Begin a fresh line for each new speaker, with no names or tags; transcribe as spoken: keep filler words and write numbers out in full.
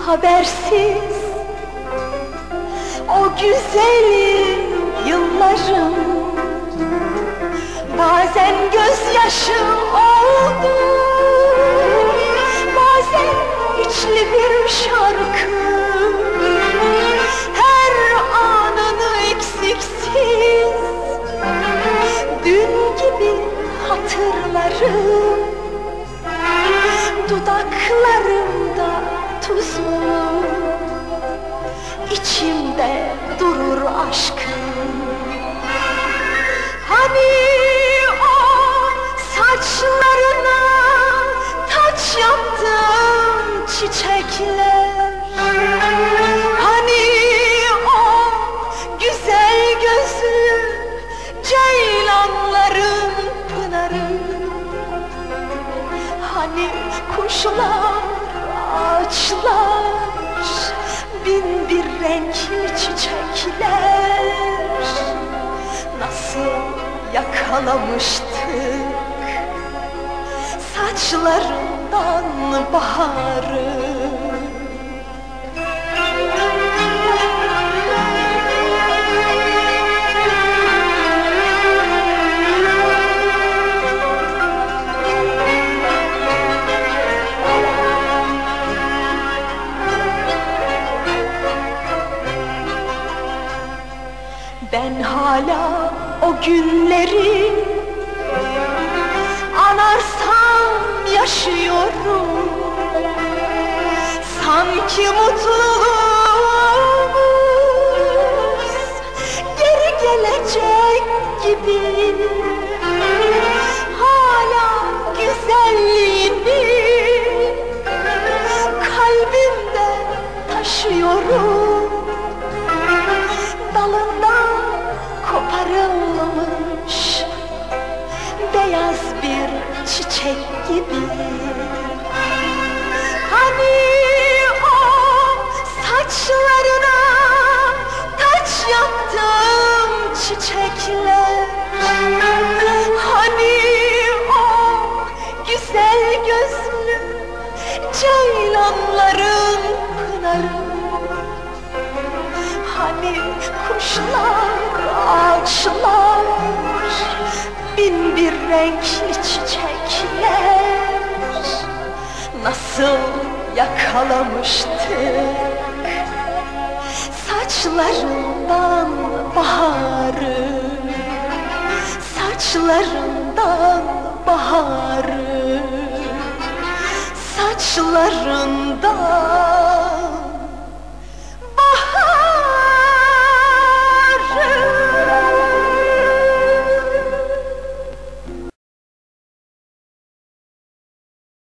habersiz o güzel yıllarım bazen gözyaşı oldu, bazen içli bir şarkı, her anını eksiksiz dün gibi hatırlarım. Dudaklarımda tuzlu, içimde durur aşkım. Hani o saçlarına taç yaptım çiçekler, hani o güzel gözlü ceylanların pınarı, hani kuşlar, ağaçlar, bin bir renkli çiçekler. Nasıl yakalamıştık saçlarından baharı. Ben hala o günleri anarsam yaşıyorum. Sanki mutluluğumuz geri gelecek gibi. Hala güzelliğini kalbimde taşıyorum. Dalından koparılmış beyaz bir çiçek gibi. Hani o saçlarına taç yaptım çiçekler, hani o güzel gözlü ceylanların pınarı, hani kuşlar, ağaçlar, bin bir renkli çiçekler. Nasıl yakalamıştık saçlarından baharı, saçlarından baharı, saçlarından